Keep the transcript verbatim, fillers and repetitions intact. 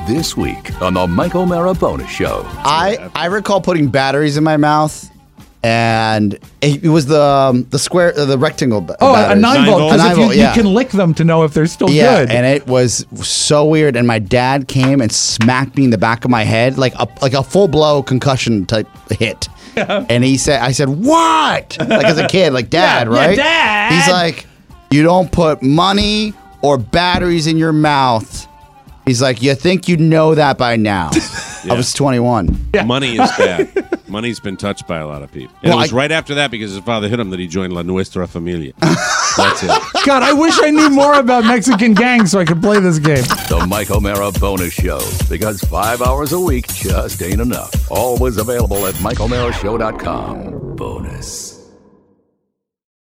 This week on the Mike O'Mara Bonus Show. I, I recall putting batteries in my mouth, and it, it was the um, the square, uh, the rectangle. b- Oh, batteries. a nine volt. A Because nine if you, volt, you yeah. can lick them to know if they're still Yeah, good. and it was so weird. And my dad came and smacked me in the back of my head, like a like a full blow concussion type hit. Yeah. And he said, "I said what?" Like as a kid, like Dad, Yeah, yeah, right? Dad. He's like, "You don't put money or batteries in your mouth." He's like, "You think you know that by now?" I was twenty-one. Money is bad. Money's been touched by a lot of people. And Well, it was I- right after that because his father hit him that he joined La Nuestra Familia. That's it. God, I wish I knew more about Mexican gangs so I could play this game. The Mike O'Mara Bonus Show. Because five hours a week just ain't enough. Always available at Mike O'Mara Show dot com. Bonus.